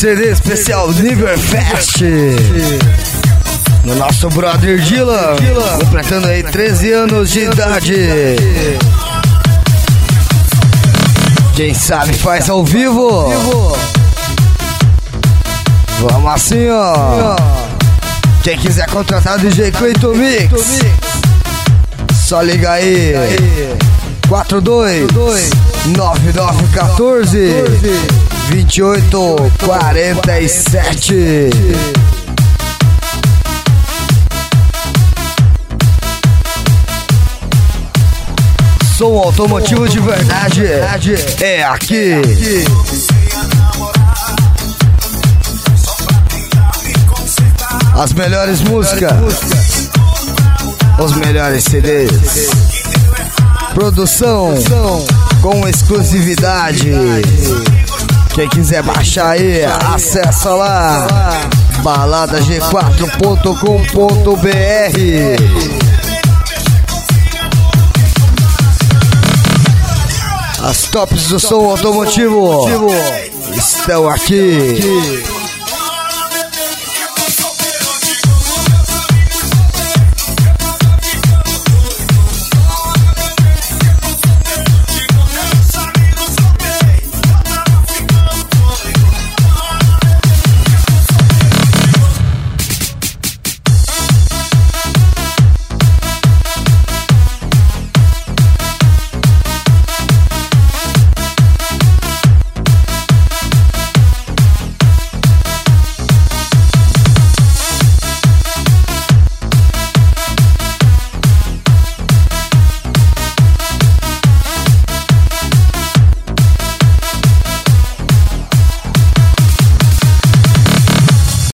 CD especial Niverfest. No nosso brother Dylan, completando aí 13 anos de idade. Quem sabe faz ao vivo. Vamos assim, ó. Quem quiser contratar DJ Cleiton Mix, só liga aí. 42-9914-2847. Som automotivo de verdade é aqui. As melhores músicas, os melhores CDs, produção com exclusividade. Quem quiser baixar aí, acessa lá baladag4.com.br. As tops do som automotivo estão aqui.